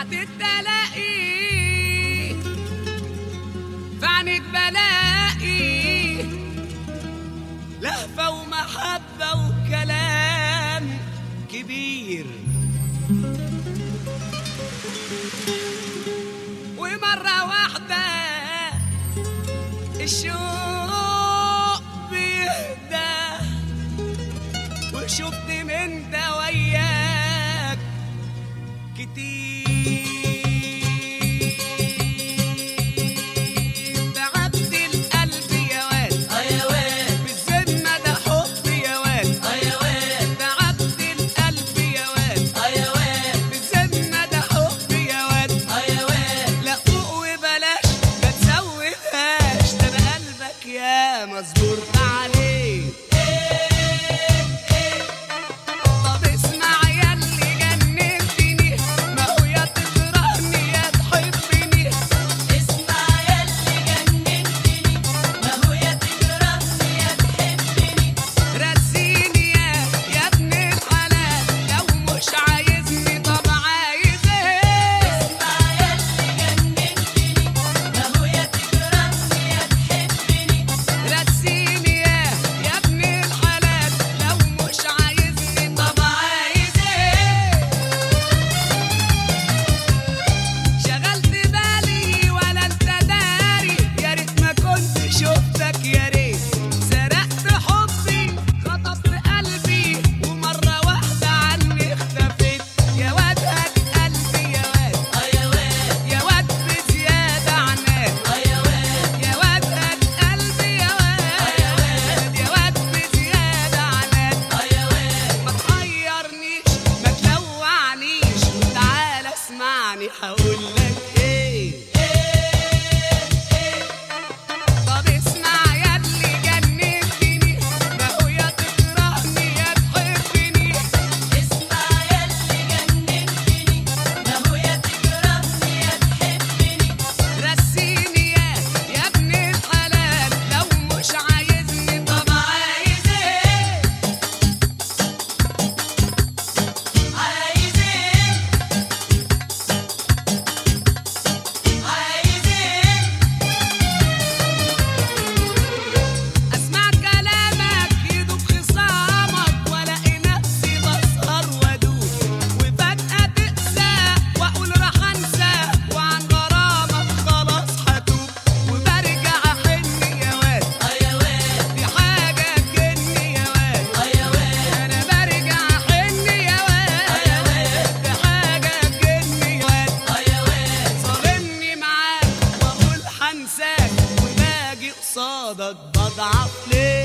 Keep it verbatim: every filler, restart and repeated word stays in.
ساعة التلاقي في عينيك بلاقي لهفة ومحبة وكلام كبير، ومرة واحدة الشوق بيهدى وشفت من ده وياك كتير. تعبت القلب يا واد اه يا واد بالذمة ده حب يا واد اه يا واد تعبت القلب يا واد اه يا واد بالذمة ده حب يا واد اه يا واد لا فوق وبلاش ما تزودهاش ده انا قلبك يا مصبور عليه. هقول لك ايه طب اسمع يا اللي جننتني ما هو يا تكرهني يا تحبني. اسمع يا اللي جننتني ما هو يا تكرهني يا تحبني. رسيني يا يا ابن الحلال لو مش عايزني طب عايز ايه عايز ايه قصادك بضعف ليه؟